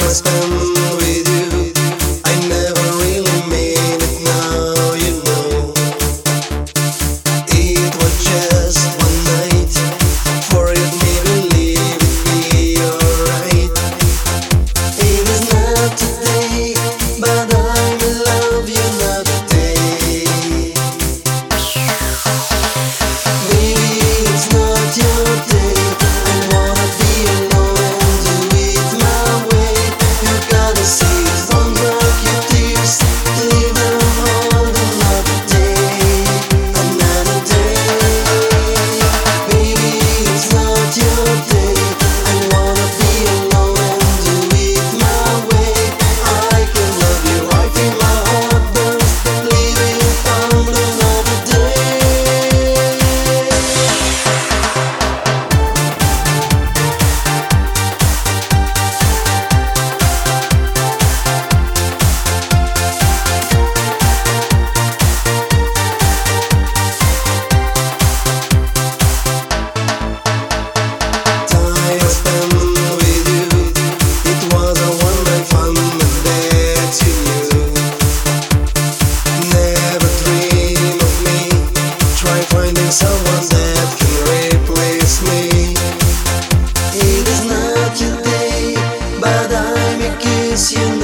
I spend with you, I never really mean it now, you know. It was just one night, forget me, believe it be alright. It is not today, but I'm in love, you not today. Maybe it's not your day, I wanna be alone and do it my way. You gotta see it, don't drop your tears, leave them on another day, another day. Maybe it's not your day, I wanna be alone and do it my way. I can love you, I feel my heart burst, leaving on another day. Time I spent with you, it was a one-night fun that you knew. Never dream of me, try finding someone that can replace me. It is not your day, but I'm a kiss, you